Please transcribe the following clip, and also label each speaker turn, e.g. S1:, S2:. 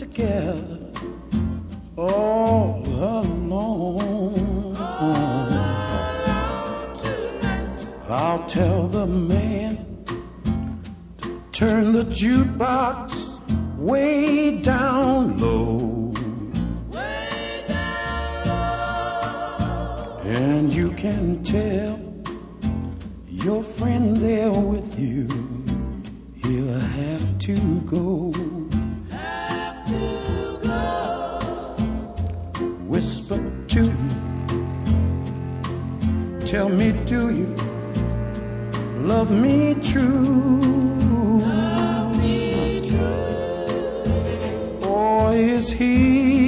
S1: together all alone. I'll tell the man to turn the jukebox way down low. Way down low. And you can tell your friend there with you, he'll have to go. Have to go. Whisper to me, tell me, do you love me true? Love me true. Or is he